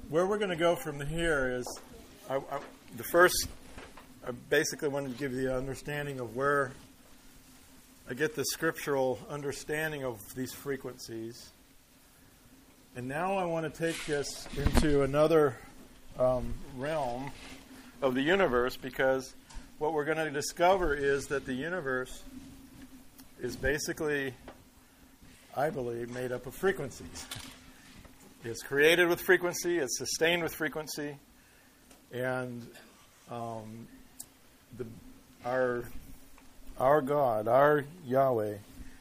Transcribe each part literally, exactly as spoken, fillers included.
where we're going to go from here is, I, I, the first, I basically wanted to give you the understanding of where I get the scriptural understanding of these frequencies. And now I want to take this into another um, realm of the universe, because what we're going to discover is that the universe is basically, I believe, made up of frequencies. It's created with frequency, it's sustained with frequency, and um, the, our our God, our Yahweh,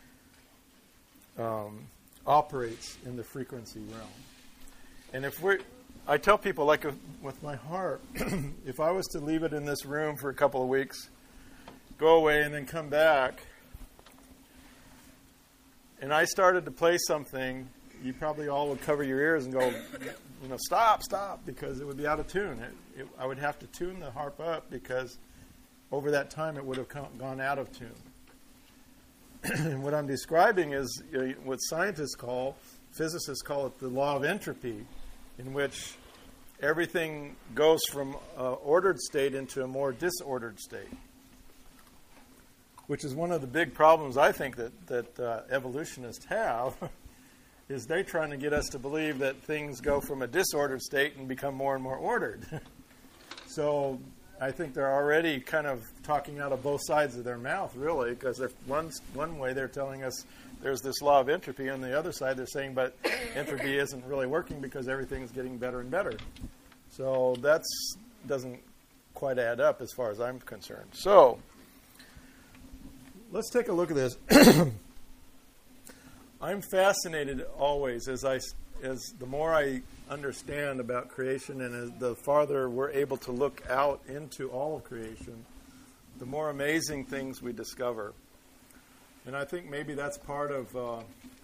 um, operates in the frequency realm. And if we're, I tell people, like a, with my harp, if I was to leave it in this room for a couple of weeks, go away and then come back, and I started to play something, you probably all would cover your ears and go, you know, stop, stop, because it would be out of tune. It, it, I would have to tune the harp up, because over that time it would have come, gone out of tune. And what I'm describing is uh, what scientists call, physicists call it the law of entropy, in which everything goes from an ordered state into a more disordered state, which is one of the big problems I think that, that uh, evolutionists have, is they're trying to get us to believe that things go from a disordered state and become more and more ordered. So I think they're already kind of talking out of both sides of their mouth, really, because one, one way they're telling us there's this law of entropy, and the other side they're saying, but entropy isn't really working because everything's getting better and better. So that doesn't quite add up as far as I'm concerned. So let's take a look at this. I'm fascinated always as I, as the more I understand about creation, and as the farther we're able to look out into all of creation, the more amazing things we discover. And I think maybe that's part of uh,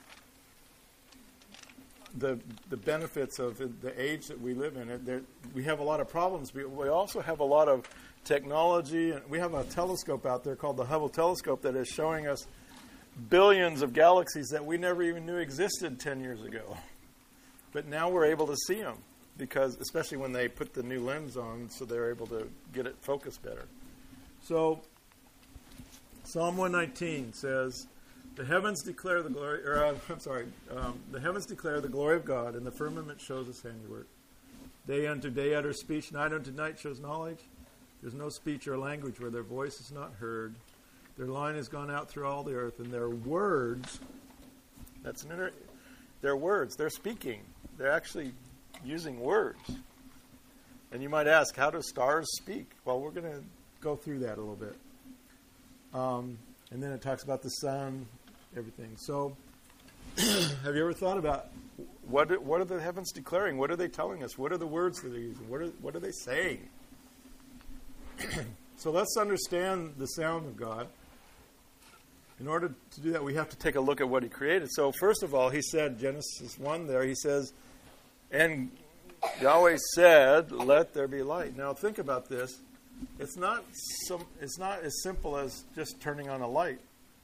the the benefits of the age that we live in. It, there, we have a lot of problems, but we also have a lot of technology. And we have a telescope out there called the Hubble telescope that is showing us billions of galaxies that we never even knew existed ten years ago. But now we're able to see them, because especially when they put the new lens on, so they're able to get it focused better. So Psalm one nineteen says, "The heavens declare the glory." Or uh, I'm sorry, um, the heavens declare the glory of God, and the firmament shows His handiwork. Day unto day utters speech, night unto night shows knowledge. There's no speech or language where their voice is not heard. Their line has gone out through all the earth, and their words. That's an inter- their words. They're speaking. They're actually using words. And you might ask, how do stars speak? Well, we're going to go through that a little bit. Um, and then it talks about the sun, everything. So, have you ever thought about what are, what are the heavens declaring? What are they telling us? What are the words that they're using? What are, what are they saying? So let's understand the sound of God. In order to do that, we have to take a look at what He created. So first of all, He said, Genesis one there, He says, and Yahweh said, let there be light. Now think about this. It's not some, it's not as simple as just turning on a light.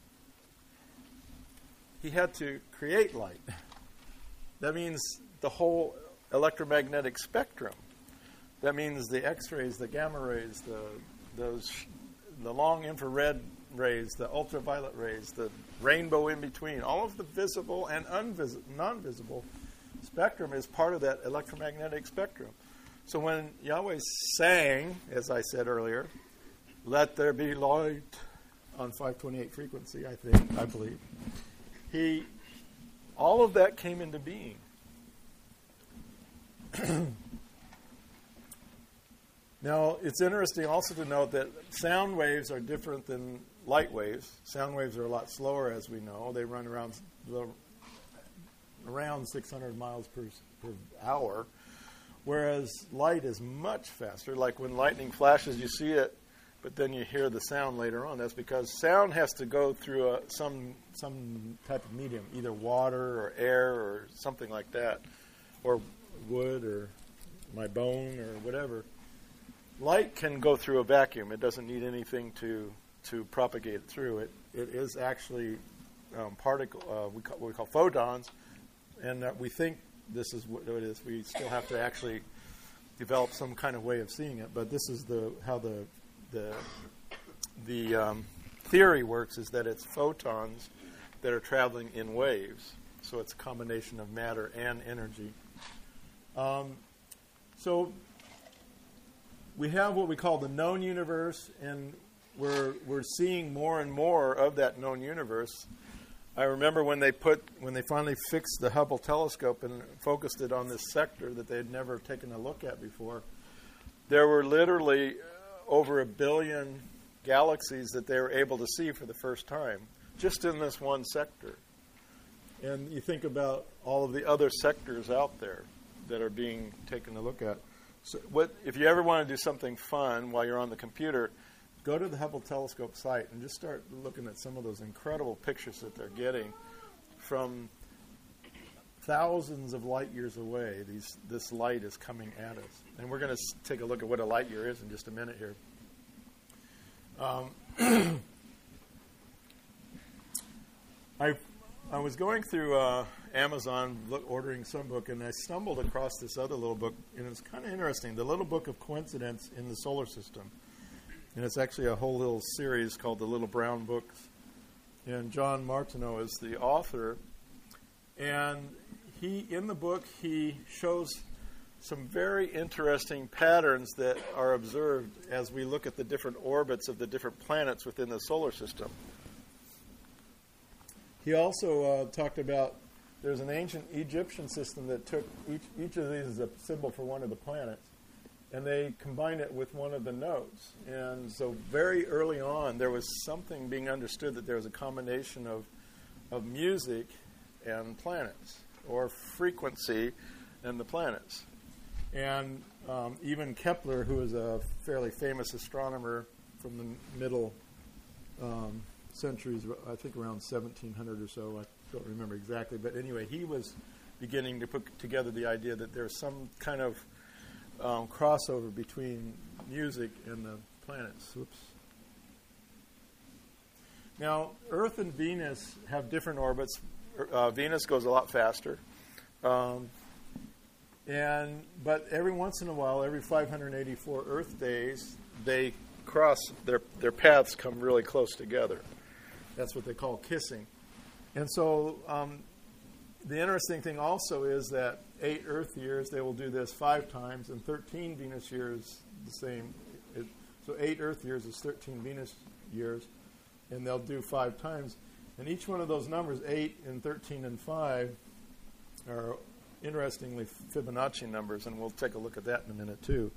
He had to create light. That means the whole electromagnetic spectrum. That means the X-rays, the gamma rays, the those the long infrared rays, the ultraviolet rays, the rainbow in between, all of the visible and unvis- non-visible spectrum is part of that electromagnetic spectrum. So when Yahweh sang, as I said earlier, let there be light on five twenty-eight frequency, I think, I believe, he, all of that came into being. Now, it's interesting also to note that sound waves are different than light waves. Sound waves are a lot slower, as we know. They run around around six hundred miles per, per hour, whereas light is much faster. Like when lightning flashes, you see it, but then you hear the sound later on. That's because sound has to go through a, some some type of medium, either water or air or something like that, or wood or my bone or whatever. Light can go through a vacuum. It doesn't need anything to to propagate it through. It it is actually um, particle. Uh, we call, what we call photons, and uh, we think this is what it is. We still have to actually develop some kind of way of seeing it. But this is the how the the the um, theory works, is that it's photons that are traveling in waves. So it's a combination of matter and energy. Um, so we have what we call the known universe, and we're we're seeing more and more of that known universe. I remember when they put when they finally fixed the Hubble telescope and focused it on this sector that they had never taken a look at before. There were literally over a billion galaxies that they were able to see for the first time, just in this one sector. And you think about all of the other sectors out there that are being taken a look at. So what if you ever want to do something fun while you're on the computer, go to the Hubble telescope site and just start looking at some of those incredible pictures that they're getting from thousands of light years away. These, this light is coming at us. And we're going to take a look at what a light year is in just a minute here. Um, I I was going through uh, Amazon look, ordering some book, and I stumbled across this other little book, and it's kind of interesting, The Little Book of Coincidence in the Solar System. And it's actually a whole little series called The Little Brown Books. And John Martineau is the author. And he, in the book, he shows some very interesting patterns that are observed as we look at the different orbits of the different planets within the solar system. He also uh, talked about there's an ancient Egyptian system that took each, each of these as a symbol for one of the planets, and they combined it with one of the nodes. And so very early on, there was something being understood that there was a combination of, of music and planets, or frequency and the planets. And um, even Kepler, who is a fairly famous astronomer from the middle um, centuries, I think around seventeen hundred or so, I don't remember exactly, but anyway, he was beginning to put together the idea that there's some kind of um, crossover between music and the planets. Oops. Now, Earth and Venus have different orbits. Uh, Venus goes a lot faster. Um, and but every once in a while, every five hundred eighty-four Earth days, they cross, their, their paths come really close together. That's what they call kissing. And so um, the interesting thing also is that eight Earth years, they will do this five times, and thirteen Venus years the same. It, so eight Earth years is thirteen Venus years, and they'll do five times. And each one of those numbers, eight and thirteen and five, are interestingly Fibonacci numbers, and we'll take a look at that in a minute too.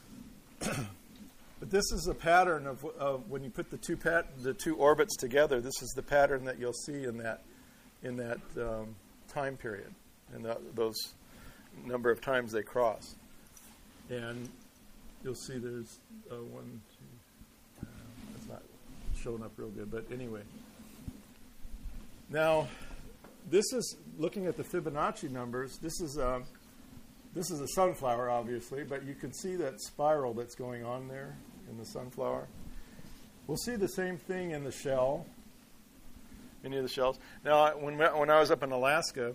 But this is a pattern of, of when you put the two pat, the two orbits together. This is the pattern that you'll see in that in that um, time period, and the, those number of times they cross. And you'll see there's uh, one, two. Uh, it's not showing up real good, but anyway. Now, this is looking at the Fibonacci numbers. This is a this is a sunflower, obviously, but you can see that spiral that's going on there in the sunflower. We'll see the same thing in the shell. Any of the shells. Now, when when I was up in Alaska,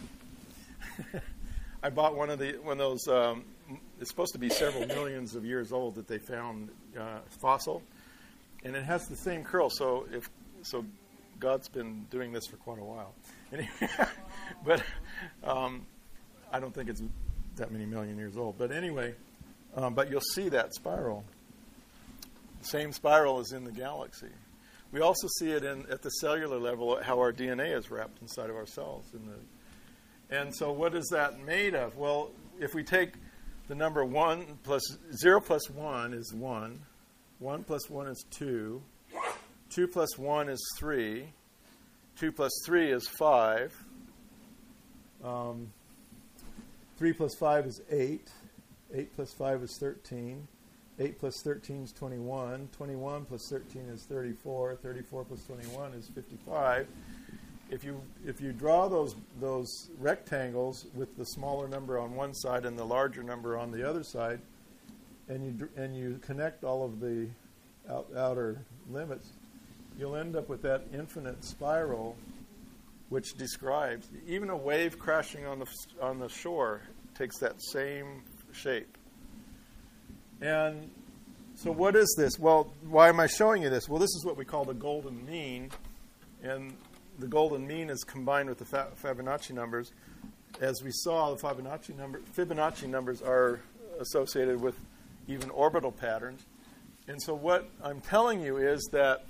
I bought one of the one of those. Um, it's supposed to be several millions of years old that they found uh, fossil, and it has the same curl. So if so, God's been doing this for quite a while. Anyway, but um, I don't think it's that many million years old. But anyway, um, but you'll see that spiral. The same spiral is in the galaxy. We also see it in, at the cellular level, how our D N A is wrapped inside of our cells. In the, and so what is that made of? Well, if we take the number one plus zero plus one is one. one plus one is two. two plus one is three. two plus three is five. Um, three plus five is eight. eight plus five is thirteen. eight plus thirteen is twenty-one. twenty-one plus thirteen is thirty-four. thirty-four plus twenty-one is fifty-five. If you if you draw those those rectangles with the smaller number on one side and the larger number on the other side, and you and you connect all of the out, outer limits, you'll end up with that infinite spiral which describes, even a wave crashing on the on the shore takes that same shape. And so what is this? Well, why am I showing you this? Well, this is what we call the golden mean. And the golden mean is combined with the Fibonacci numbers. As we saw, the Fibonacci, number, Fibonacci numbers are associated with even orbital patterns. And so what I'm telling you is that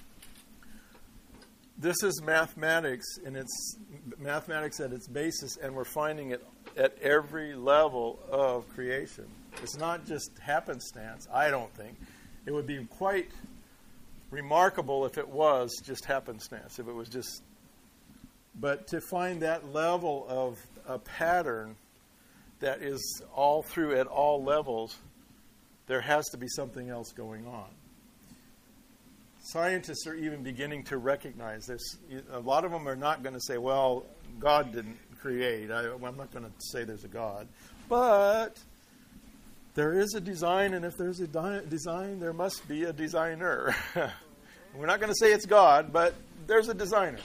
this is mathematics, and it's mathematics at its basis, and we're finding it at every level of creation. It's not just happenstance, I don't think. It would be quite remarkable if it was just happenstance, if it was just... But to find that level of a pattern that is all through at all levels, there has to be something else going on. Scientists are even beginning to recognize this. A lot of them are not going to say, well, God didn't create. I, I'm not going to say there's a God. But there is a design, and if there's a di- design, there must be a designer. We're not going to say it's God, but there's a designer.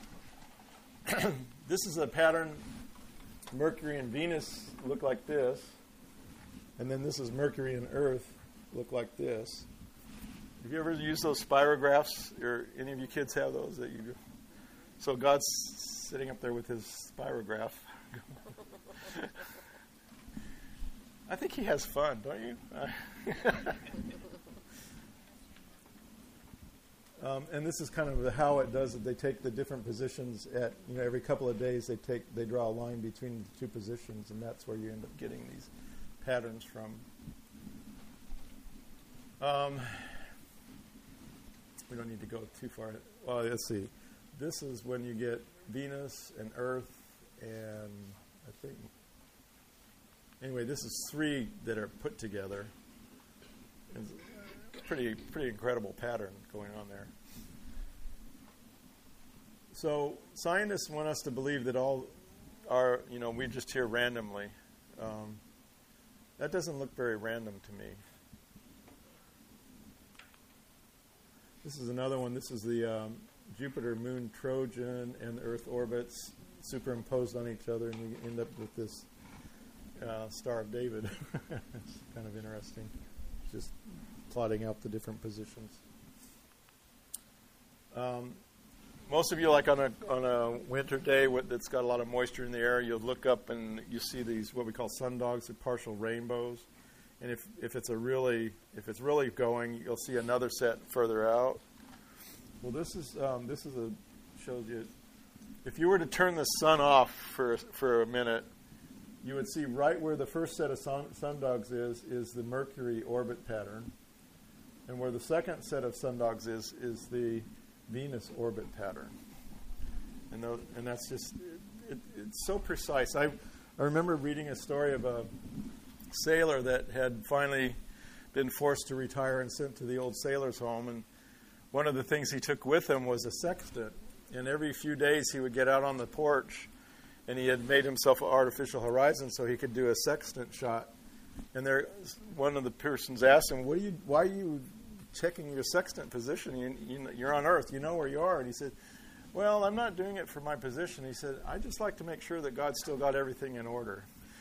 This is a pattern. Mercury and Venus look like this. And then this is Mercury and Earth look like this. Have you ever used those spirographs? Or any of you kids have those that you do? So God's sitting up there with his spirograph. I think he has fun, don't you? um, and this is kind of the, how it does it. They take the different positions at, you know, every couple of days they take they draw a line between the two positions, and that's where you end up getting these patterns from. Um, we don't need to go too far. Well, let's see. This is when you get Venus and Earth, and I think, anyway, this is three that are put together. It's a pretty, pretty incredible pattern going on there. So scientists want us to believe that all are, you know, we're just here randomly. Um, that doesn't look very random to me. This is another one. This is the um, Jupiter, Moon, Trojan, and the Earth orbits superimposed on each other, and you end up with this uh, Star of David. It's kind of interesting, just plotting out the different positions. Um, most of you, like on a on a winter day that's got a lot of moisture in the air, you'll look up and you see these what we call sundogs, or partial rainbows. And if, if it's a really if it's really going, you'll see another set further out. Well, this is um, this is a shows you. If you were to turn the sun off for for a minute, you would see right where the first set of sun, sundogs is is the Mercury orbit pattern, and where the second set of sundogs is is the Venus orbit pattern. And those, and that's just it, it, it's so precise. I I remember reading a story of a sailor that had finally been forced to retire and sent to the old sailor's home, and one of the things he took with him was a sextant, and every few days he would get out on the porch, and he had made himself an artificial horizon so he could do a sextant shot. And there, one of the persons asked him, "What are you? Why are you checking your sextant position? You, you, you're on Earth. You know where you are." And he said, "Well, I'm not doing it for my position." He said, "I just like to make sure that God's still got everything in order."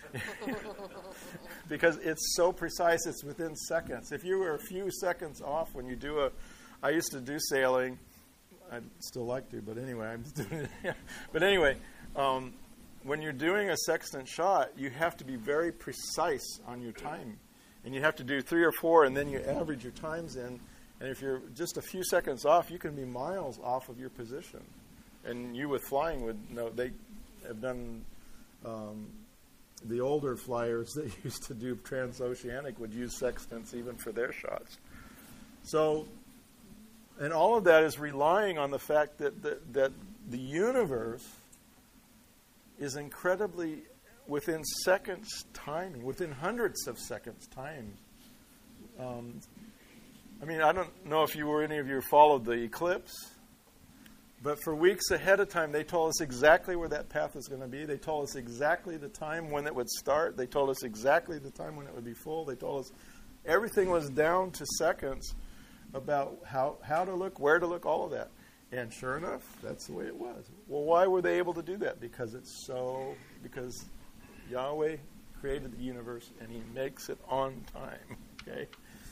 Because it's so precise, it's within seconds. If you were a few seconds off when you do a, I used to do sailing, I'd still like to, but anyway, I'm just doing it. But anyway, um, when you're doing a sextant shot, you have to be very precise on your time, and you have to do three or four, and then you average your times in. And if you're just a few seconds off, you can be miles off of your position. And you with flying would know. They have done. Um, The older flyers that used to do transoceanic would use sextants even for their shots. So, and all of that is relying on the fact that that, that the universe is incredibly within seconds timing, within hundreds of seconds time. Um, I mean, I don't know if you or any of you followed the eclipse. But for weeks ahead of time, they told us exactly where that path is going to be. They told us exactly the time when it would start. They told us exactly the time when it would be full. They told us everything was down to seconds about how, how to look, where to look, all of that. And sure enough, that's the way it was. Well, why were they able to do that? Because it's so, because Yahweh created the universe and he makes it on time. Okay?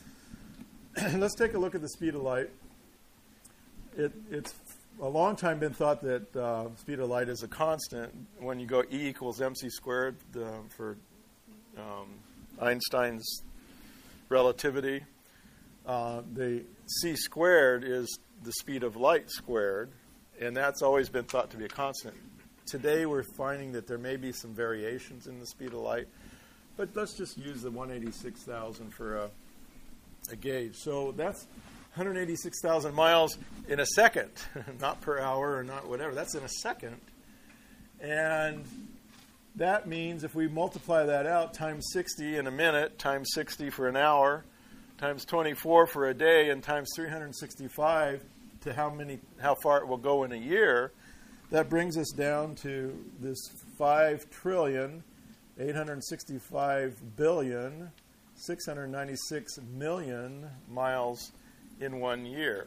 Let's take a look at the speed of light. It, it's a long time been thought that uh, speed of light is a constant. When you go E equals mc squared uh, for um, Einstein's relativity, uh, the c squared is the speed of light squared, and that's always been thought to be a constant. Today we're finding that there may be some variations in the speed of light, but let's just use the one hundred eighty-six thousand for a, a gauge. So that's one hundred eighty-six thousand miles in a second, not per hour or not whatever. That's in a second. And that means if we multiply that out times sixty in a minute, times sixty for an hour, times twenty-four for a day, and times three hundred sixty-five to how many, how far it will go in a year, that brings us down to this five trillion, eight hundred sixty-five billion, six hundred ninety-six million miles in one year.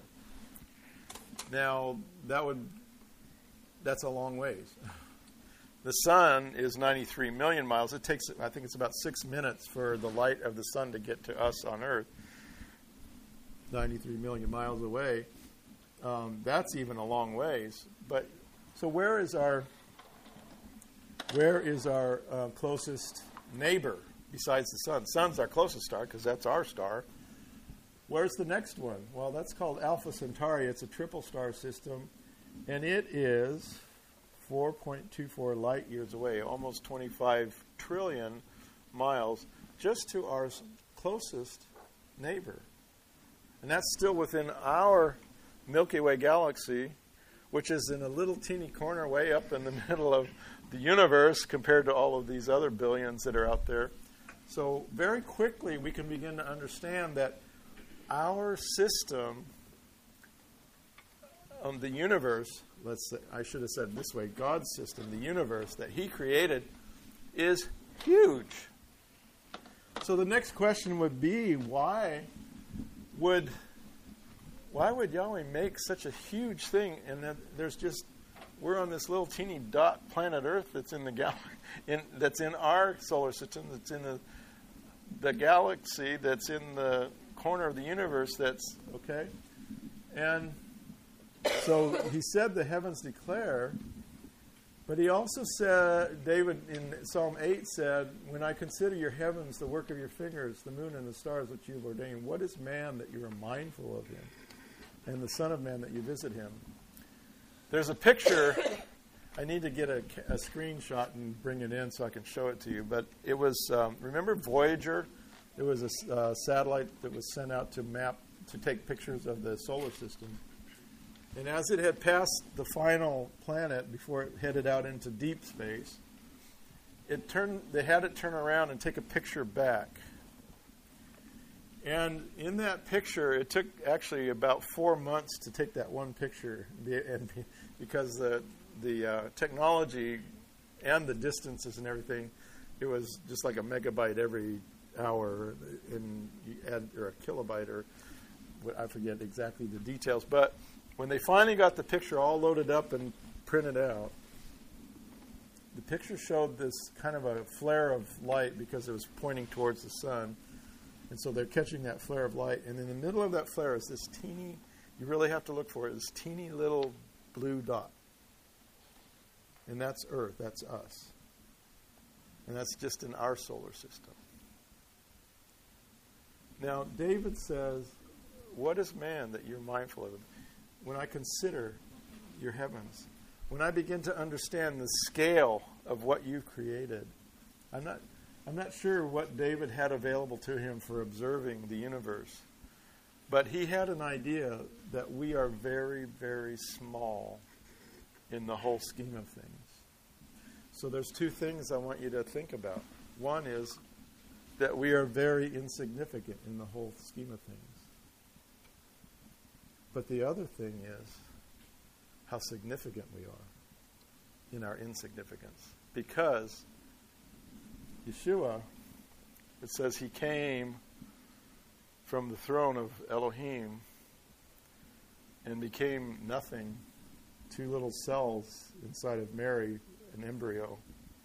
Now, that would, that's a long ways. The sun is ninety-three million miles. It takes, I think it's about six minutes for the light of the sun to get to us on Earth. ninety-three million miles away. Um, that's even a long ways. But so where is our where is our uh, closest neighbor besides the sun? Sun's our closest star because that's our star. Where's the next one? Well, that's called Alpha Centauri. It's a triple star system, and it is four point two four light years away, almost twenty-five trillion miles, just to our closest neighbor. And that's still within our Milky Way galaxy, which is in a little teeny corner way up in the middle of the universe compared to all of these other billions that are out there. So very quickly we can begin to understand that our system, um, the universe, let's say, I should have said it this way, God's system, the universe that he created, is huge. So the next question would be, why would why would Yahweh make such a huge thing? And that there's just, we're on this little teeny dot planet Earth that's in the gal- in that's in our solar system, that's in the the galaxy, that's in the corner of the universe, that's okay. And so he said the heavens declare, but he also said, David in Psalm eight said, when I consider your heavens, the work of your fingers, the moon and the stars which you have ordained, what is man that you are mindful of him, and the Son of Man that you visit him? There's a picture. I need to get a, a screenshot and bring it in so I can show it to you. But it was, um, remember Voyager? It was a uh, satellite that was sent out to map, to take pictures of the solar system. And as it had passed the final planet before it headed out into deep space, it turned. They had it turn around and take a picture back. And in that picture, it took actually about four months to take that one picture, and because the the uh, technology and the distances and everything, it was just like a megabyte every hour, and you add or a kilobyte, or I forget exactly the details. But when they finally got the picture all loaded up and printed out, the picture showed this kind of a flare of light because it was pointing towards the sun. And so they're catching that flare of light. And in the middle of that flare is this teeny, you really have to look for it, this teeny little blue dot. And that's Earth, that's us. And that's just in our solar system. Now, David says, what is man that you're mindful of him? When I consider your heavens, when I begin to understand the scale of what you've created, I'm not... I'm not sure what David had available to him for observing the universe, but he had an idea that we are very, very small in the whole scheme of things. So there's two things I want you to think about. One is that we are very insignificant in the whole scheme of things. But the other thing is how significant we are in our insignificance. Because Yeshua, it says he came from the throne of Elohim, and became nothing, two little cells inside of Mary, an embryo,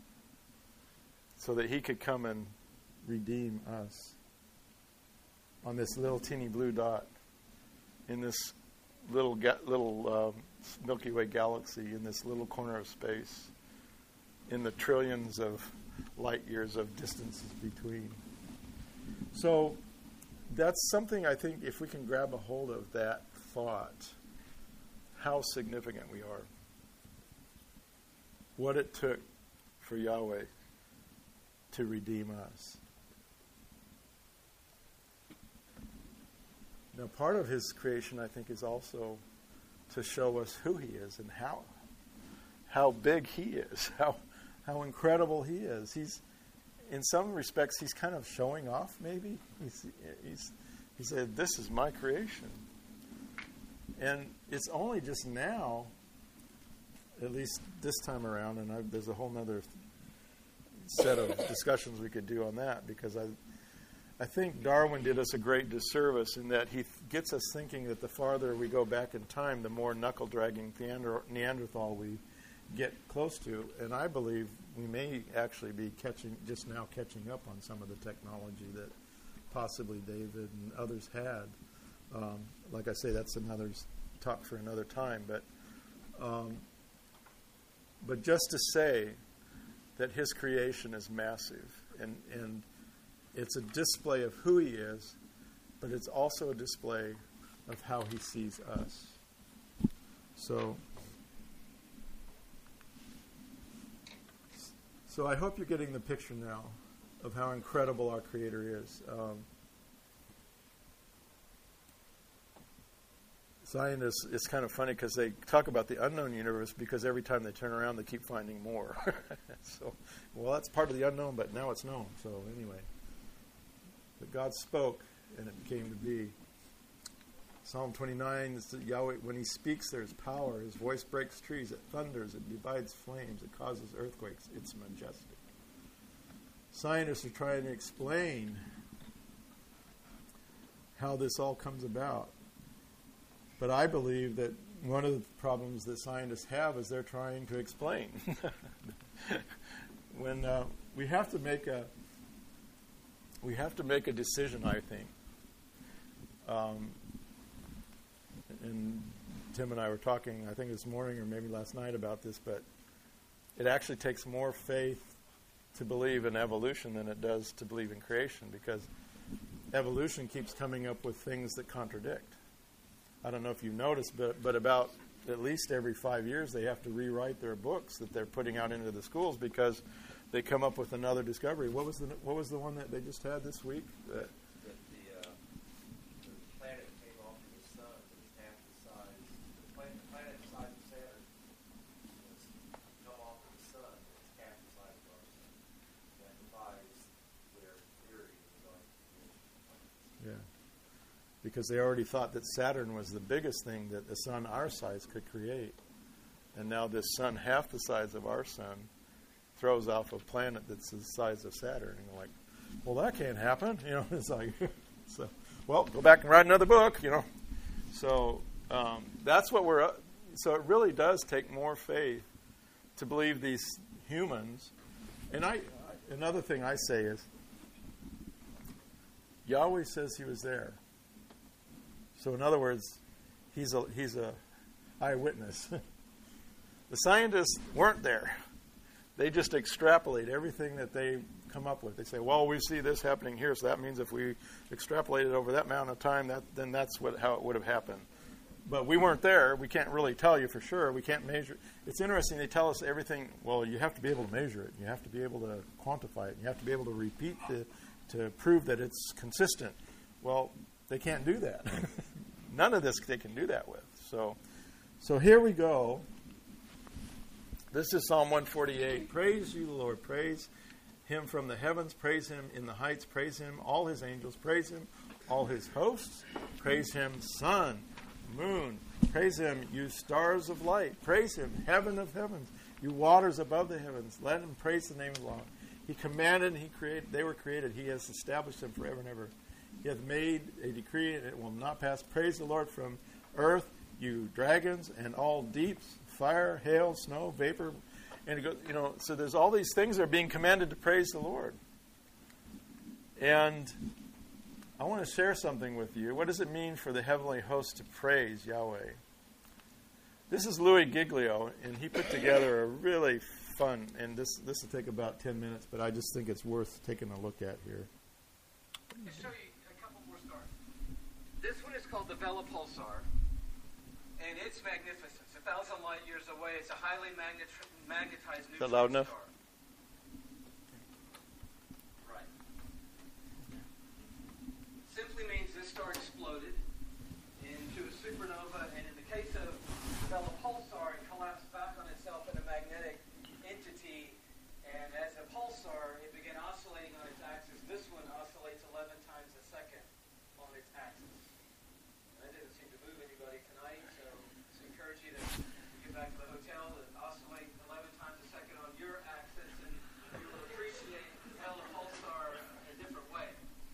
so that he could come and redeem us on this little teeny blue dot in this little ga- little um, Milky Way galaxy, in this little corner of space, in the trillions of light years of distances between. So that's something I think, if we can grab a hold of that thought, how significant we are, what it took for Yahweh to redeem us. Now, part of his creation, I think, is also to show us who he is and how how big he is, how how incredible he is. He's, in some respects, he's kind of showing off, maybe. He's, he's, he said, this is my creation. And it's only just now, at least this time around, and I, there's a whole other set of discussions we could do on that, because I I think Darwin did us a great disservice in that he th- gets us thinking that the farther we go back in time, the more knuckle-dragging Neander- Neanderthal we get close to. And I believe we may actually be catching, just now catching up on some of the technology that possibly David and others had. Um, like I say, that's another talk for another time. But um, but just to say that his creation is massive, and, and it's a display of who he is, but it's also a display of how he sees us. So, so I hope you're getting the picture now of how incredible our Creator is. Um, Scientists, it's kind of funny because they talk about the unknown universe, because every time they turn around, they keep finding more. So, well, that's part of the unknown, but now it's known. So anyway, but God spoke, and it came to be. Psalm twenty-nine, is that Yahweh, when he speaks, there's power. His voice breaks trees. It thunders. It divides flames. It causes earthquakes. It's majestic. Scientists are trying to explain how this all comes about. But I believe that one of the problems that scientists have is they're trying to explain. When uh, we have to make a we have to make a decision, I think. Um, and Tim and I were talking, I think this morning or maybe last night, about this, but it actually takes more faith to believe in evolution than it does to believe in creation, because evolution keeps coming up with things that contradict. I don't know if you noticed, but but about at least every five years they have to rewrite their books that they're putting out into the schools, because they come up with another discovery. What was the what was the one that they just had this week? That that the, uh, the planet came off of the sun that was half the size. The planet, the planet the size of Saturn was come off of the sun that was half the size of our sun. That defies their theory regarding creation. yeah. Because they already thought that Saturn was the biggest thing that the sun our size could create. And now this sun half the size of our sun throws off a planet that's the size of Saturn. And you're like, well, that can't happen. You know, it's like, so, well, go back and write another book, you know. So um, that's what we're, uh, so it really does take more faith to believe these humans. And I, another thing I say is, Yahweh says he was there. So in other words, he's a he's a eyewitness. The scientists weren't there. They just extrapolate everything that they come up with. They say, well, we see this happening here, so that means if we extrapolate it over that amount of time, that then that's what how it would have happened. But we weren't there. We can't really tell you for sure. We can't measure. It's interesting. They tell us everything. Well, you have to be able to measure it. You have to be able to quantify it. You have to be able to repeat the, to prove that it's consistent. Well, they can't do that. None of this they can do that with. So, so here we go. This is Psalm one forty-eight. Praise you, the Lord. Praise him from the heavens. Praise him in the heights. Praise him, all his angels. Praise him, all his hosts. Praise him, sun, moon. Praise him, you stars of light. Praise him, heaven of heavens. You waters above the heavens. Let him praise the name of the Lord. He commanded and he created. They were created. He has established them forever and ever. He hath made a decree, and it will not pass. Praise the Lord from earth, you dragons, and all deeps, fire, hail, snow, vapor. And it goes, you know, so there's all these things that are being commanded to praise the Lord. And I want to share something with you. What does it mean for the heavenly host to praise Yahweh? This is Louis Giglio, and he put together a really fun, and this this will take about ten minutes, but I just think it's worth taking a look at here. I'll show you a couple more stars. This one is called the Vela Pulsar, and it's magnificent. It's a thousand light years away. It's a highly magnet- magnetized neutron Is that loud enough? star. Right. Simply means this star exploded into a supernova, and in the case of the Vela Pulsar, it collapsed back on itself in a magnetic entity, and as a pulsar, it began oscillating on its axis. This one oscillates eleven times a second on its axis. And that didn't seem to move anybody tonight, so I encourage you to get back to the hotel and oscillate eleven times a second on your axis, and you will appreciate the Vela Pulsar in a different way.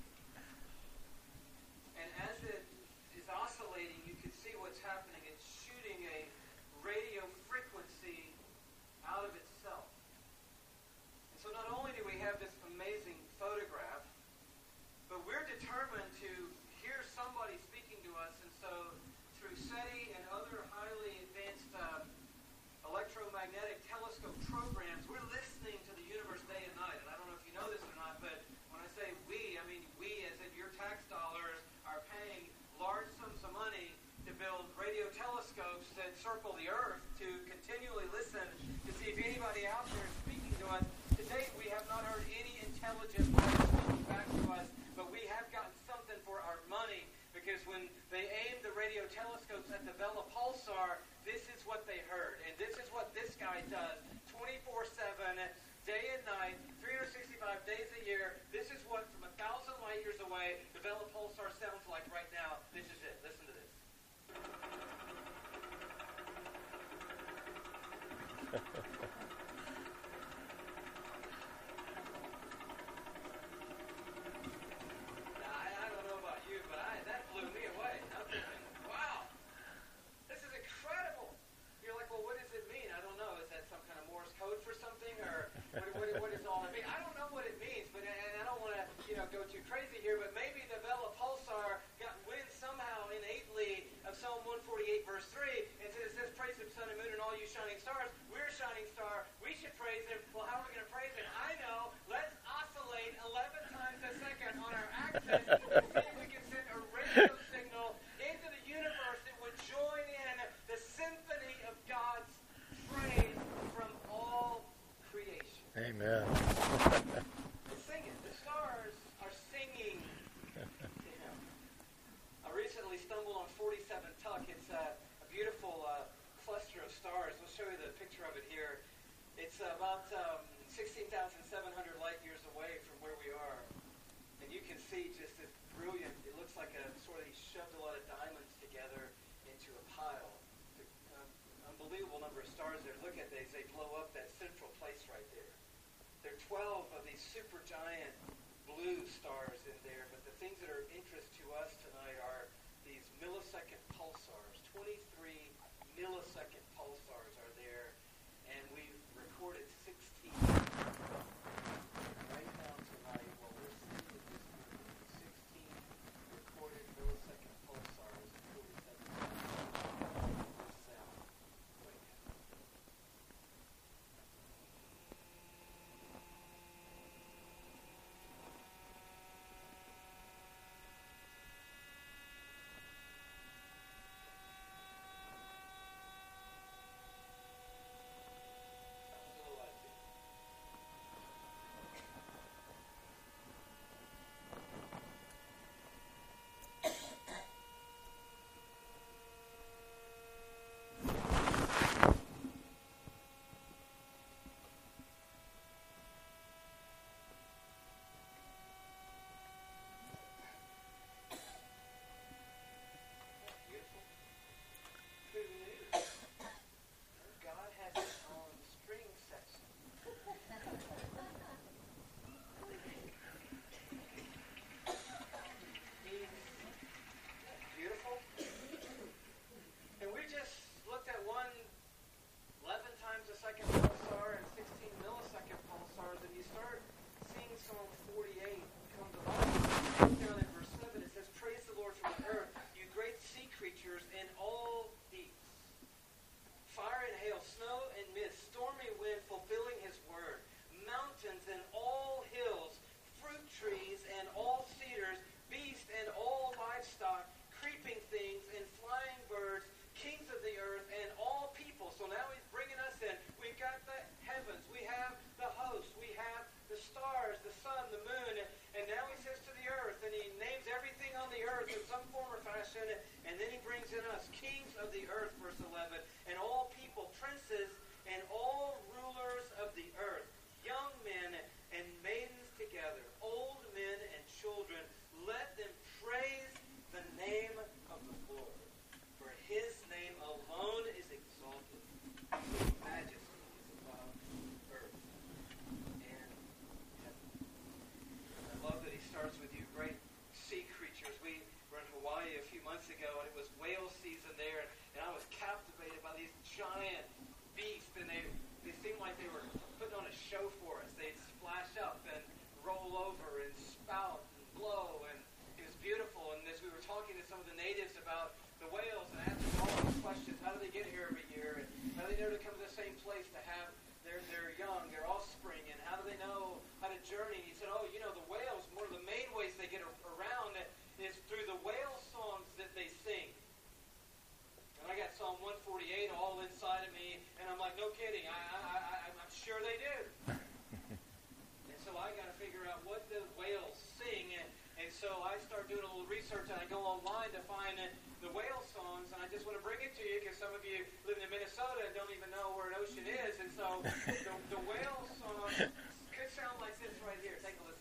And as it is oscillating, you can see what's happening. It's shooting a radio frequency out of itself. And so not only do we have this amazing photograph, but we're determined to hear somebody speaking to us. And so through SETI and other highly advanced uh, electromagnetic telescope programs, we're listening to the universe day and night. And I don't know if you know this or not, but when I say we, I mean we as in your tax dollars are paying large sums of money to build radio telescopes that circle the earth to continually listen to see if anybody out there is speaking to us. To date, we have not heard any intelligent voice speaking back to us, but we have gotten something for our money, because when they aimed the radio telescopes at the Vela Pulsar, this is what they heard. And this is what this guy does twenty-four seven, day and night, three hundred sixty-five days a year. This is what, from a thousand light years away, the Vela Pulsar sounds like right now. This is it. Listen to this. Now, I, I don't know about you, but I, that blew me away. I'm thinking, wow, this is incredible. You're like, well, what does it mean? I don't know. Is that some kind of Morse code for something, or what, what, what does all that mean? I don't know what it means, but and I don't want to, you know, go too crazy here. But maybe the Vela Pulsar got wind somehow innately of Psalm one forty-eight, verse three, and so it says, "Praise Him, sun and moon, and all you shining stars." We're a shining star. We should praise Him. Well, how are we going to praise Him? I know. Let's oscillate eleven times a second on our axis to see if we can send a radio signal into the universe that would join in the symphony of God's praise from all creation. Amen. It's singing. The stars are singing to Him. I recently stumbled on forty-seven Tuc. It's a, a beautiful uh, cluster of stars. We'll show you the picture of it here. It's about um, sixteen thousand seven hundred light years away from where we are. And you can see just this brilliant, it looks like a sort of, he shoved a lot of diamonds together into a pile. It's an um, unbelievable number of stars there. Look at these. They blow up that central place right there. There are twelve of these supergiant blue stars in there, but the things that are of interest to us tonight are these millisecond pulsars. twenty-three millisecond pulsars are there, and we've recorded sixteen. Right now tonight, while we're sitting in this room, sixteen recorded millisecond pulsars, forty-seven sound right now. ago, and it was whale season there, and, and I was captivated by these giant beasts, and they, they seemed like they were putting on a show for us. They'd splash up and roll over and spout and blow, and it was beautiful. And as we were talking to some of the natives about the whales and asking all these questions, how do they get here every year, and how do they know to come to the same place to have their, their young, their offspring, and how do they know how to journey? And he said, oh, you know, the whales, one of the main ways they get around is through the whale songs that they sing. And I got Psalm one forty-eight all inside of me, and I'm like, no kidding, I, I, I, I'm sure they do. And so I got to figure out what the whales sing, and, and so I start doing a little research, and I go online to find uh, the whale songs, and I just want to bring it to you because some of you live in Minnesota and don't even know where an ocean is, and so the, the whale song could sound like this right here. Take a listen.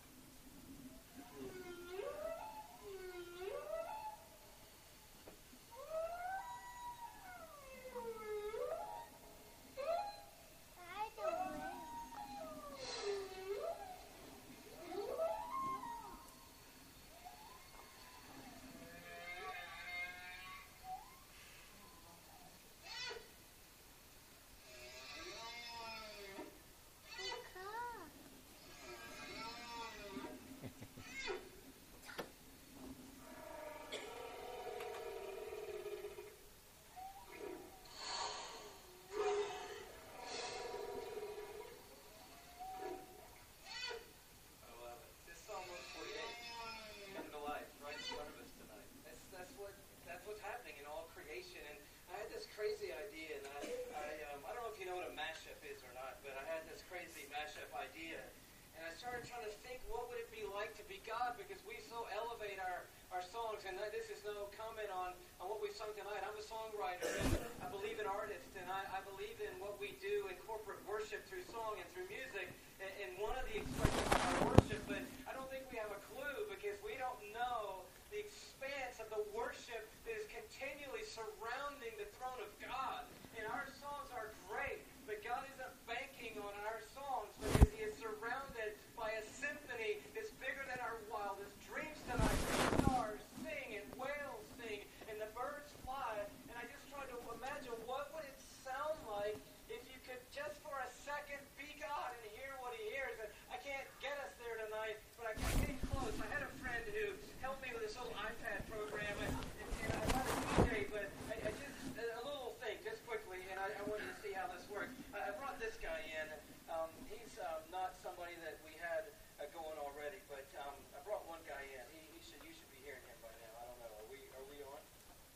Crazy idea, and I, I, um, I don't know if you know what a mashup is or not, but I had this crazy mashup idea, and I started trying to think, what would it be like to be God, because we so elevate our, our songs, and this is no comment on, on what we sung tonight. I'm a songwriter, and I believe in artists, and I, I believe in what we do in corporate worship through song and through music, and, and one of the expressions of our worship, but I don't think we have a clue, because we don't know the expanse of the worship that is continually surrounding the throne of God. And our songs are great, but God isn't banking on our songs because He is surrounded by a symphony that's bigger than our wildest dreams tonight. The stars sing and whales sing and the birds fly. And I just tried to imagine, what would it sound like if you could just for a second be God and hear what He hears? And I can't get us there tonight, but I can get close. I had a friend who helped me with this little iPad program, and, and I'm not a D J, but I, I just, a little thing, just quickly, and I, I wanted to see how this works. I, I brought this guy in. Um, he's um, not somebody that we had uh, going already, but um, I brought one guy in. He, he should, you should be hearing him by now. I don't know. Are we, are we on?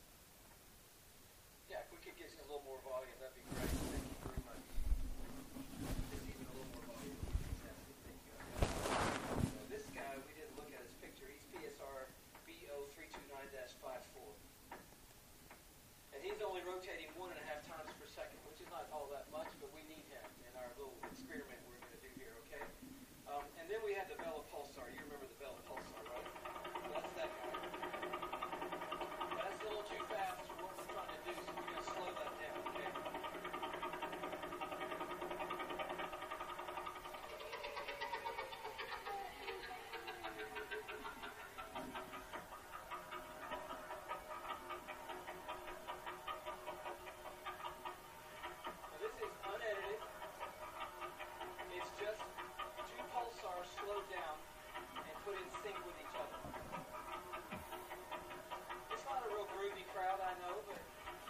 Yeah, if we could get a little more volume, that'd be great. Thank you very much. Just even a little more volume. Fantastic. Thank you. Uh, this guy, we didn't look at his picture. He's P S R B O three two nine dash five four. And he's only rotating one and a half times per second, which is not all that much, but we need him in our little experiment we're going to do here, okay? Um, and then we have the Bella Pulsar. You remember the Bella Pulsar, right? So that's that guy. That's a little too fast for what we're trying to do, so we're going to slow that down, okay? This is unedited. It's just two pulsars slowed down and put in sync with each other. It's not a real groovy crowd, I know, but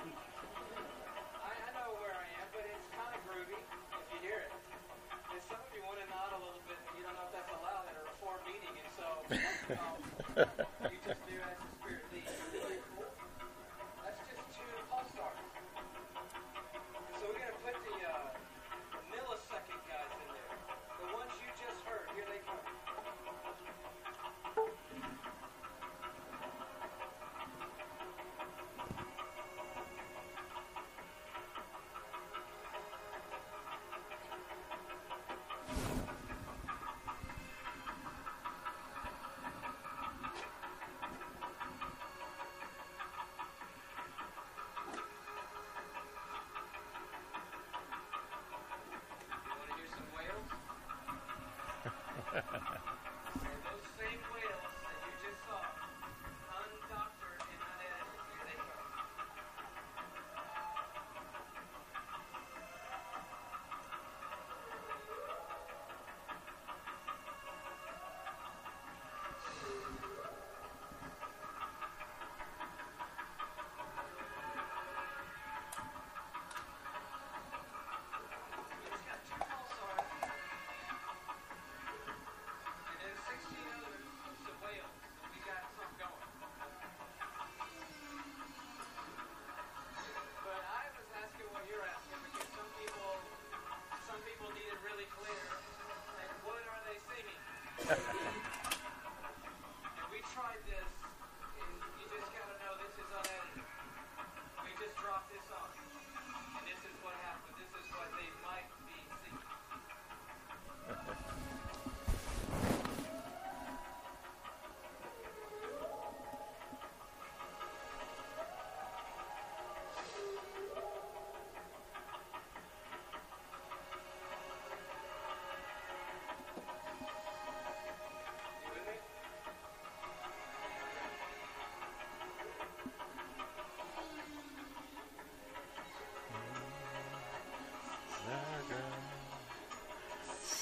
I, I know where I am, but it's kind of groovy if you hear it. And some of you want to nod a little bit, but you don't know if that's allowed at a Reformed meeting, and so um, you just do as the Spirit leads. Very cool. That's just two pulsars. So we're going to put the, uh, the millisecond guys in there. The ones you just heard. Here they come.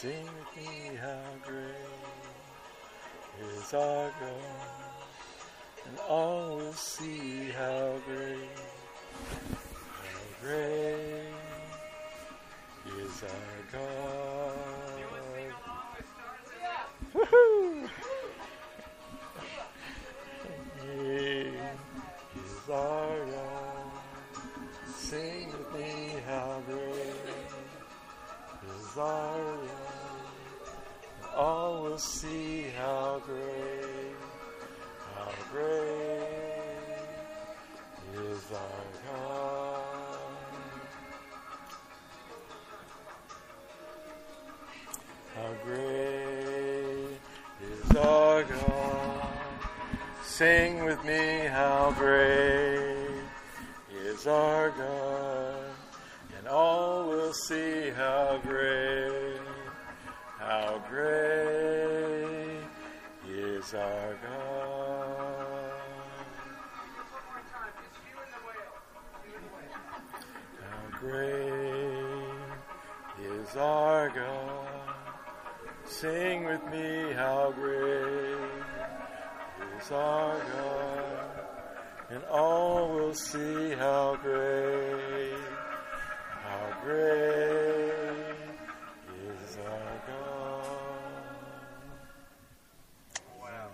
Sing with me how great is our God, and all will see how great, how great is our God. Woohoo! He is our God. Sing with me how great is our God. All will see how great, how great is our God. How great is our God. Sing with me how great is our God. And all will see how great, how great is our God. How great is our God. Sing with me how great is our God. And all will see how great, how great is our God. Wow.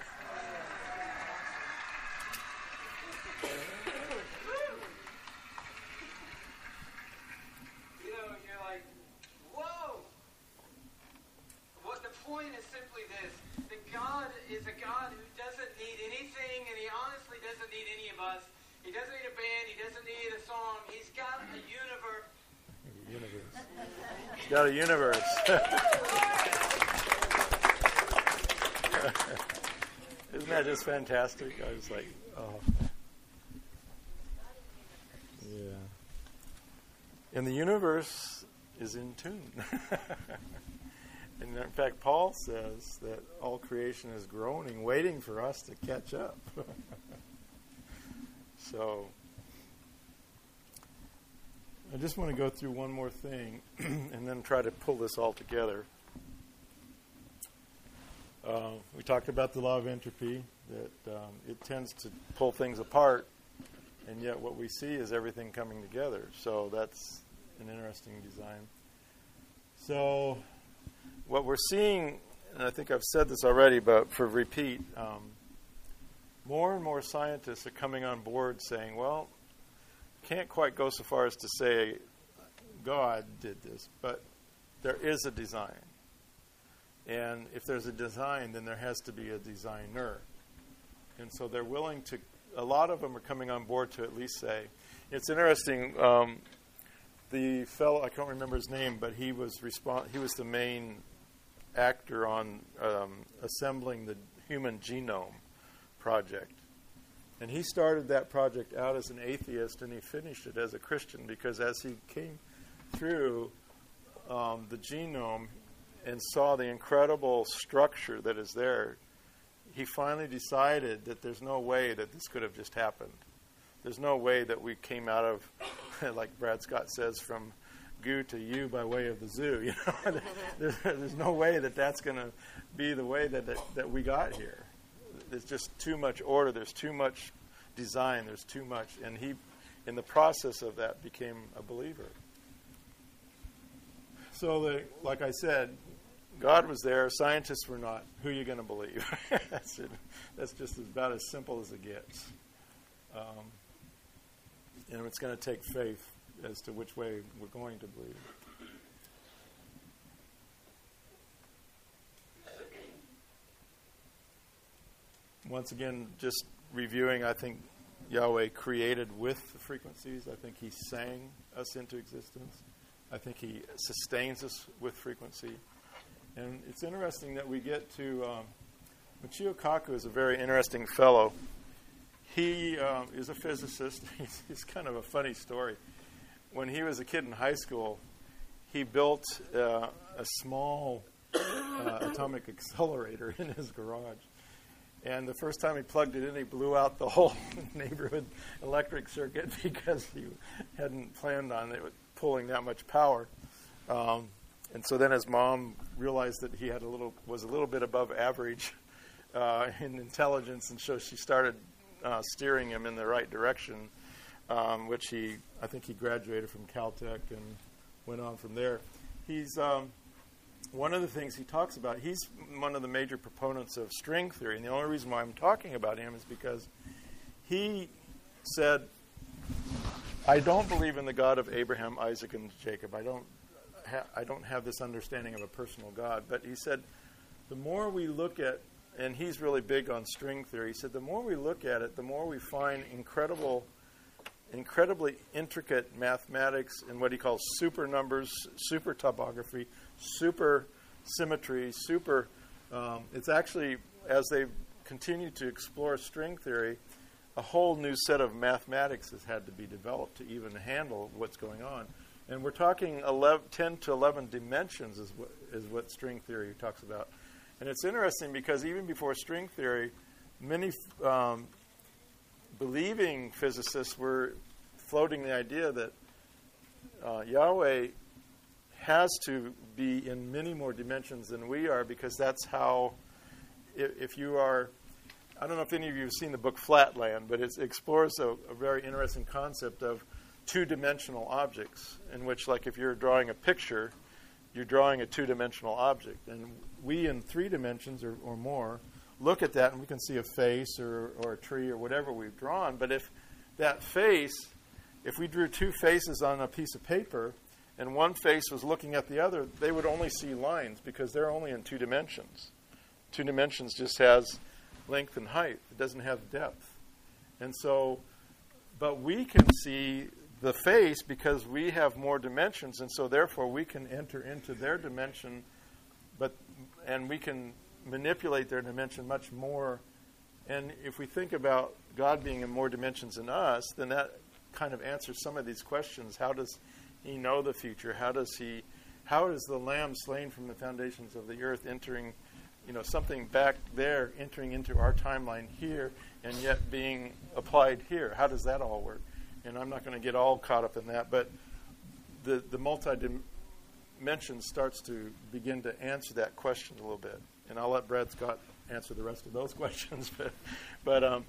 You know, you're like, whoa! What the point is simply this, that God is a God who doesn't need anything, and he honestly doesn't need any of us. He doesn't need a band, he doesn't need a song. He's got a universe. Universe. He's got a universe. Isn't that just fantastic? I was like, oh. Yeah. And the universe is in tune. And in fact, Paul says that all creation is groaning, waiting for us to catch up. So, I just want to go through one more thing and then try to pull this all together. Uh, we talked about the law of entropy, that um, it tends to pull things apart, and yet what we see is everything coming together. So that's an interesting design. So what we're seeing, and I think I've said this already, but for repeat, um, more and more scientists are coming on board saying, well, can't quite go so far as to say God did this, but there is a design. And if there's a design, then there has to be a designer. And so they're willing to, a lot of them are coming on board to at least say, it's interesting, um, the fellow, I can't remember his name, but he was respon- he was the main actor on um, assembling the Human Genome Project. And he started that project out as an atheist, and he finished it as a Christian, because as he came through um, the genome and saw the incredible structure that is there, he finally decided that there's no way that this could have just happened. There's no way that we came out of, like Brad Scott says, from goo to you by way of the zoo. You know, there's, there's no way that that's going to be the way that, that that we got here. There's just too much order. There's too much design. There's too much, and he, in the process of that, became a believer. So, the, like I said, God was there. Scientists were not. Who are you going to believe? That's it. That's just about as simple as it gets. Um, and it's going to take faith as to which way we're going to believe. Once again, just reviewing, I think Yahweh created with the frequencies. I think he sang us into existence. I think he sustains us with frequency. And it's interesting that we get to... Um, Michio Kaku is a very interesting fellow. He um, is a physicist. He's, he's kind of a funny story. When he was a kid in high school, he built uh, a small uh, atomic accelerator in his garage. And the first time he plugged it in, he blew out the whole neighborhood electric circuit because he hadn't planned on it pulling that much power. Um, And so then his mom realized that he had a little was a little bit above average uh, in intelligence, and so she started uh, steering him in the right direction, um, which he I think he graduated from Caltech and went on from there. He's um, one of the things he talks about. He's one of the major proponents of string theory, and the only reason why I'm talking about him is because he said, "I don't believe in the God of Abraham, Isaac, and Jacob. I don't." I don't have this understanding of a personal God. But he said, the more we look at, and he's really big on string theory, he said, the more we look at it, the more we find incredible, incredibly intricate mathematics and what he calls super numbers, super topography, super symmetry, super, um, it's actually, as they continue to explore string theory, a whole new set of mathematics has had to be developed to even handle what's going on. And we're talking eleven, ten to eleven dimensions is what, is what string theory talks about. And it's interesting because even before string theory, many um, believing physicists were floating the idea that uh, Yahweh has to be in many more dimensions than we are, because that's how, if, if you are, I don't know if any of you have seen the book Flatland, but it explores a, a very interesting concept of two-dimensional objects, in which, like, if you're drawing a picture, you're drawing a two-dimensional object. And we, in three dimensions or, or more, look at that and we can see a face or, or a tree or whatever we've drawn. But if that face, if we drew two faces on a piece of paper and one face was looking at the other, they would only see lines because they're only in two dimensions. Two dimensions just has length and height. It doesn't have depth. And so, but we can see the face because we have more dimensions, and so therefore we can enter into their dimension, but and we can manipulate their dimension much more. And if we think about God being in more dimensions than us, then that kind of answers some of these questions. How does he know the future? How does he how is the lamb slain from the foundations of the earth entering, you know, something back there entering into our timeline here and yet being applied here? How does that all work? And I'm not going to get all caught up in that, but the, the multi-dimension starts to begin to answer that question a little bit. And I'll let Brad Scott answer the rest of those questions. But, but um,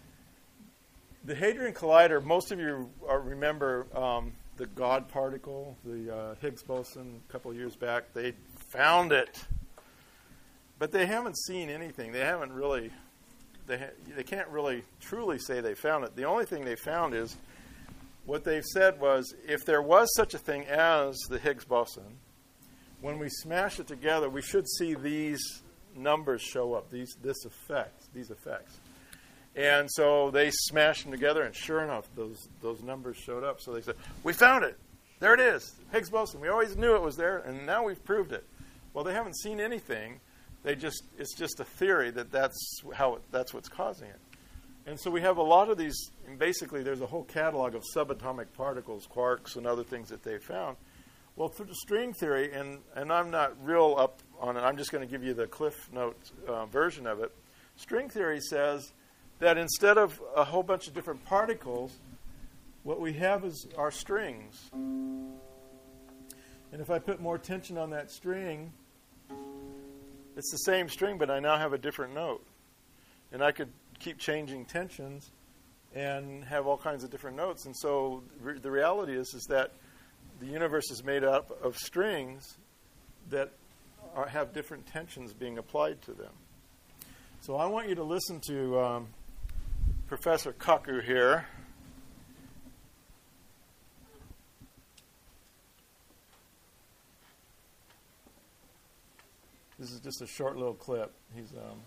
the Hadron Collider, most of you are, remember um, the God particle, the uh, Higgs boson a couple of years back. They found it. But they haven't seen anything. They haven't really, they, ha- they can't really truly say they found it. The only thing they found is, what they've said was, if there was such a thing as the Higgs boson, when we smash it together, we should see these numbers show up, these this effect, these effects. And so they smashed them together, and sure enough, those those numbers showed up. So they said, we found it. There it is, Higgs boson. We always knew it was there, and now we've proved it. Well, they haven't seen anything. They just it's just a theory that that's how it, that's what's causing it. And so we have a lot of these, and basically there's a whole catalog of subatomic particles, quarks, and other things that they found. Well, through the string theory, and, and I'm not real up on it, I'm just going to give you the Cliff Notes uh, version of it. String theory says that instead of a whole bunch of different particles, what we have is our strings. And if I put more tension on that string, it's the same string, but I now have a different note. And I could keep changing tensions and have all kinds of different notes. And so re- the reality is is that the universe is made up of strings that are, have different tensions being applied to them. So I want you to listen to um, Professor Kaku here. This is just a short little clip. He's um,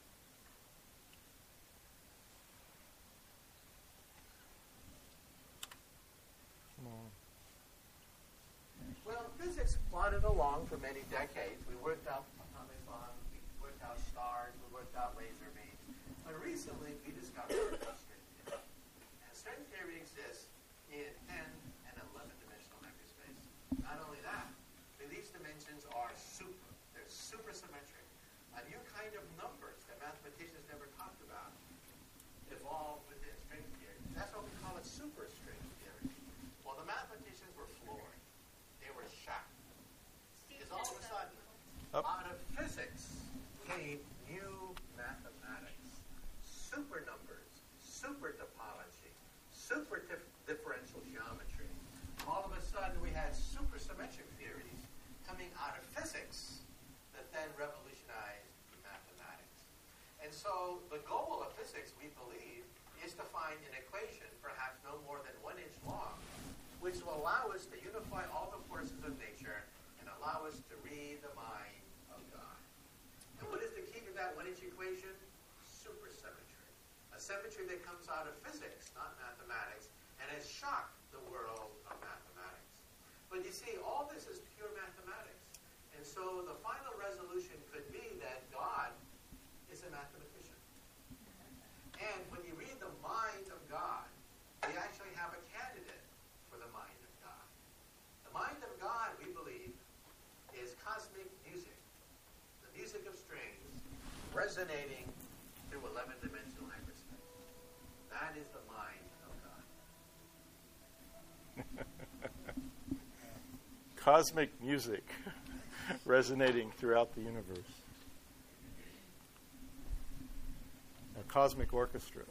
Well, physics plodded along for many decades. We worked out atomic bombs, we worked out stars, we worked out laser beams. But recently, we discovered string theory. And string theory exists in ten and eleven-dimensional hyperspace. Not only that, but these dimensions are super. They're supersymmetric. A new kind of numbers that mathematicians never talked about evolved within string theory. That's why we call it superstring theory. Well, the mathematicians were floored. They were shocked. Because Up. Out of physics came new mathematics, super numbers, super topology, super dif- differential geometry. All of a sudden, we had supersymmetric theories coming out of physics that then revolutionized mathematics. And so the goal of physics, we believe, is to find an equation, perhaps no more than one inch long, which will allow us to unify all the forces of nature and allow us to read the mind of God. And what is the key to that one-inch equation? Supersymmetry. A symmetry that comes out of physics, not mathematics, and has shocked the world of mathematics. But you see, all this is pure mathematics. And so the final resolution could be that God is a mathematician. And when you read the mind of God, you actually have a candidate for the mind of God. The mind of God, we believe, is cosmic music, the music of strings, resonating through eleven-dimensional hyperspace. That is the mind of God. Cosmic music resonating throughout the universe. A cosmic orchestra.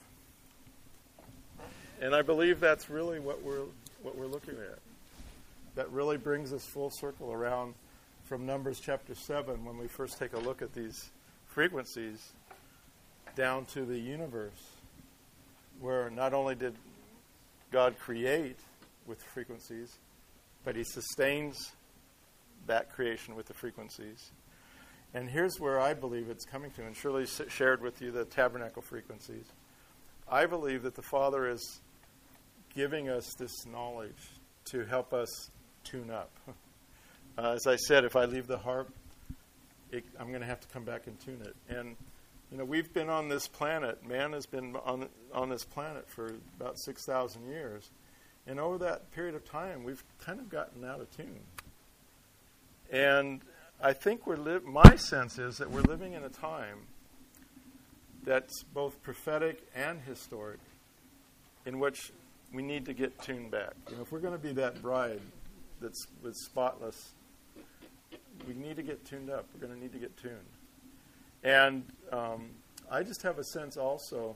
And I believe that's really what we're what we're looking at. That really brings us full circle around from Numbers chapter seven, when we first take a look at these frequencies, down to the universe, where not only did God create with frequencies, but he sustains that creation with the frequencies. And here's where I believe it's coming to, and Shirley shared with you the tabernacle frequencies. I believe that the Father is giving us this knowledge to help us tune up. Uh, as I said, if I leave the harp, it, I'm going to have to come back and tune it. And, you know, we've been on this planet, man has been on, on this planet for about six thousand years. And over that period of time, we've kind of gotten out of tune. And I think we're li- my sense is that we're living in a time that's both prophetic and historic, in which we need to get tuned back. You know, if we're going to be that bride that's was spotless, we need to get tuned up. We're going to need to get tuned. And um, I just have a sense also,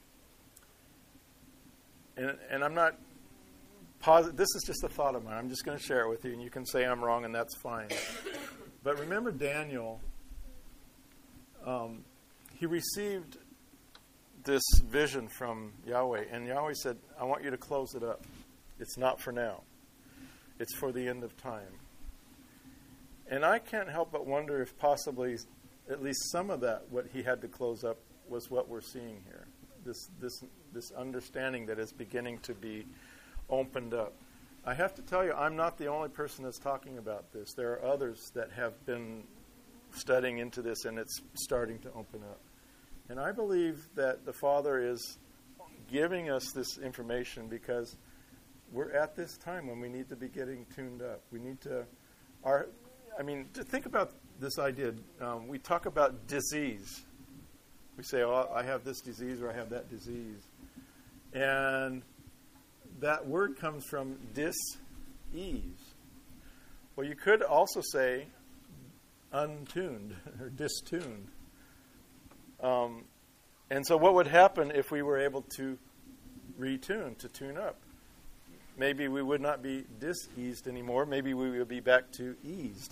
and, and I'm not positive, this is just a thought of mine. I'm just going to share it with you, and you can say I'm wrong, and that's fine. But remember Daniel, um, he received this vision from Yahweh, and Yahweh said, I want you to close it up. It's not for now. It's for the end of time. And I can't help but wonder if possibly at least some of that, what he had to close up, was what we're seeing here. This this this understanding that is beginning to be opened up. I have to tell you, I'm not the only person that's talking about this. There are others that have been studying into this, and it's starting to open up. And I believe that the Father is giving us this information because we're at this time when we need to be getting tuned up. We need to, our, I mean, to think about this idea. Um, we talk about disease. We say, oh, I have this disease or I have that disease. And that word comes from dis-ease. Well, you could also say untuned or distuned. Um, and so what would happen if we were able to retune, to tune up? Maybe we would not be dis-eased anymore. Maybe we would be back to eased.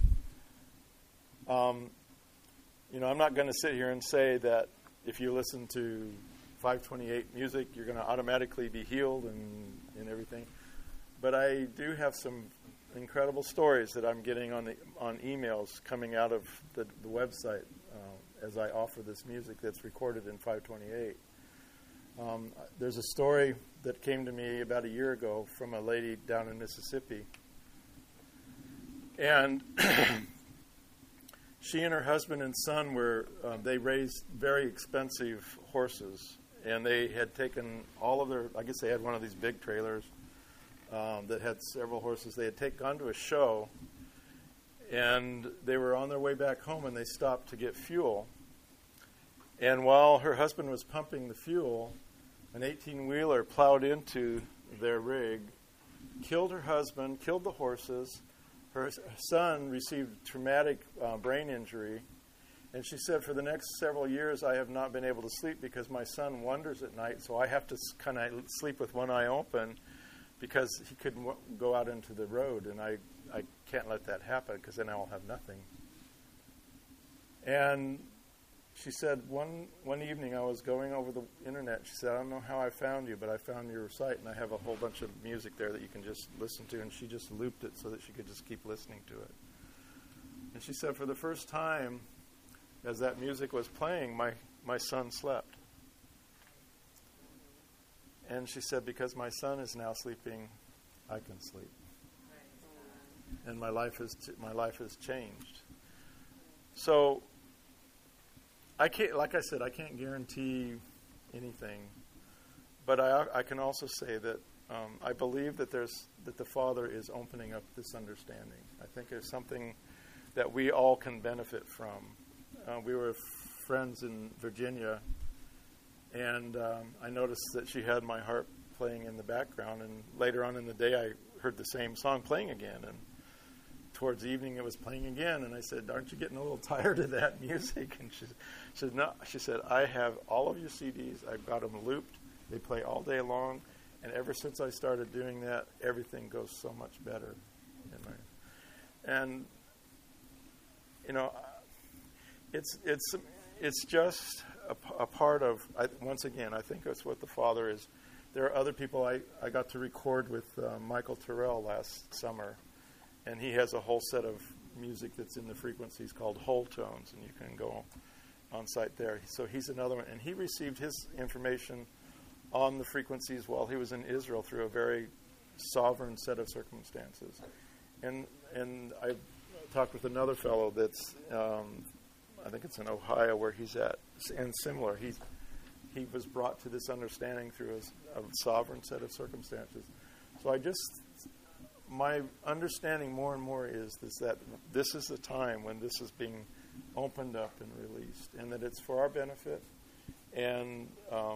um, you know, I'm not going to sit here and say that if you listen to five twenty-eight music, you're going to automatically be healed and, and everything. But I do have some incredible stories that I'm getting on the on emails coming out of the, the website uh, as I offer this music that's recorded in five twenty-eight. Um, there's a story that came to me about a year ago from a lady down in Mississippi. And she and her husband and son were, uh, they raised very expensive horses. And they had taken all of their, I guess they had one of these big trailers um, that had several horses. They had take, gone to a show, and they were on their way back home, and they stopped to get fuel. And while her husband was pumping the fuel, an eighteen-wheeler plowed into their rig, killed her husband, killed the horses, her son received traumatic uh, brain injury, and she said, for the next several years, I have not been able to sleep because my son wanders at night, so I have to kind of sleep with one eye open because he couldn't w- go out into the road, and I, I can't let that happen because then I'll have nothing. And she said, one one evening I was going over the internet. She said, I don't know how I found you, but I found your site, and I have a whole bunch of music there that you can just listen to. And she just looped it so that she could just keep listening to it. And she said, for the first time, as that music was playing, my, my son slept. And she said, because my son is now sleeping, I can sleep. And my life is t- my life has changed. So, I can't, like I said, I can't guarantee anything, but I, I can also say that um, I believe that there's that the Father is opening up this understanding. I think there's something that we all can benefit from. Uh, we were friends in Virginia, and um, I noticed that she had My Heart playing in the background, and later on in the day I heard the same song playing again, and towards the evening it was playing again, and I said, aren't you getting a little tired of that music? And she, she said, no. She said, I have all of your C Ds. I've got them looped. They play all day long, and ever since I started doing that, everything goes so much better. In my, and, you know, it's it's it's just a, a part of, I, once again, I think that's what the Father is. There are other people. I, I got to record with uh, Michael Terrell last summer, and he has a whole set of music that's in the frequencies called whole tones, and you can go on site there. So he's another one. And he received his information on the frequencies while he was in Israel through a very sovereign set of circumstances. And and I talked with another fellow that's, um, I think it's in Ohio where he's at, and similar. He, he was brought to this understanding through a, a sovereign set of circumstances. So I just... my understanding more and more is, is that this is the time when this is being opened up and released, and that it's for our benefit. And um,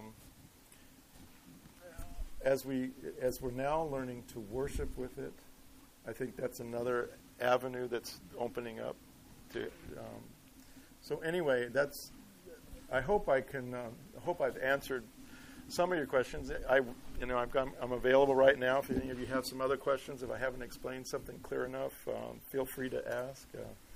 as we as we're now learning to worship with it, I think that's another avenue that's opening up. To um, so anyway, that's. I hope I can. Uh, hope I've answered some of your questions. I, you know, I've got, I'm available right now. If any of you have some other questions, if I haven't explained something clear enough, um, feel free to ask. Uh,